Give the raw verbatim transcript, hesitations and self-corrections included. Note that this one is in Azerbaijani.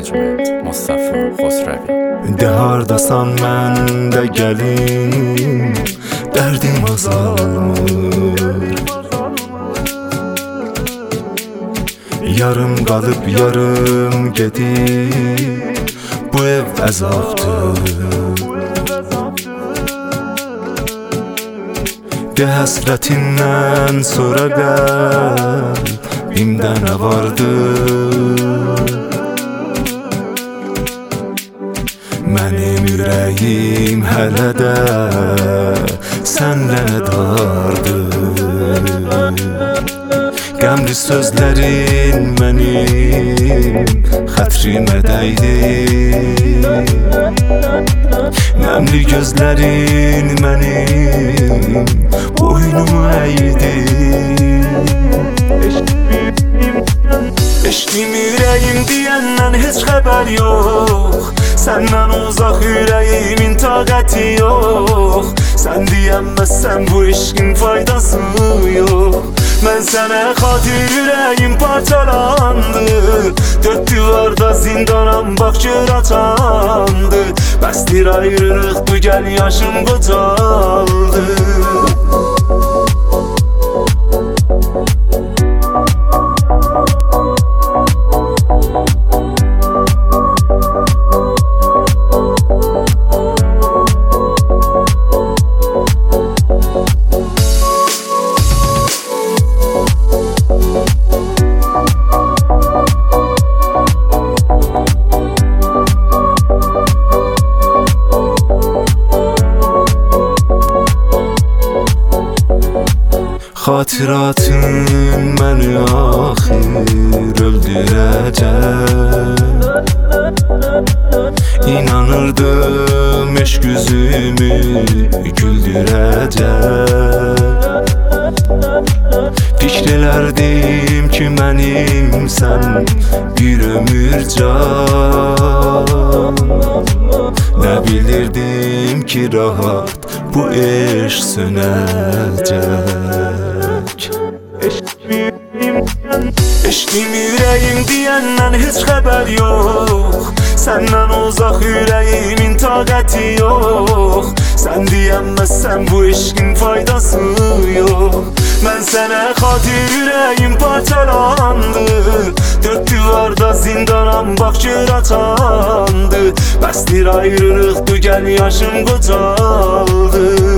Managemen Mustafa Xosravi. De hardasan mən də gəlim, dərdim azalmır. Yarım qalıb yarım gedib, bu ev əzabdır. De həsrətindən sonra qəlbimdə nə vardı? Mənim ürəyim hələ də sənlə dardır. Qəmli sözlərin mənim xətrimə dəydi, nəmli gözlərin mənim boynumu əydi. Eşqim ürəyim deyəndən heç xəbər yox, səndən uzaq ürəyimin taqəti yox. Sən deyənməzsən bu eşqin faydası yox. Mən sənə xatir ürəyim parçalandı, dörd divarda zindanam bax gör açandı. Bəsdir ayrılıq bu gəl yaşım qocaldı. Xatiratın məni axir öldürəcək. İnanırdım eşq üzümü güldürəcək. Fikr elərdim ki mənimsən bir ömür can. Nə bilirdim ki rahat bu eşq sönəcək. Eşqim ürəyim deyəndən heç xəbər yox, səndən uzaq ürəyimin taqəti yox. Sən deyənməzsən bu eşqin faydası yox. Mən sənə xatir ürəyim parçalandı, dörd divarda zindanam bax gör açandı. Bəsdir ayrılıq bu gəl yaşım qocaldı.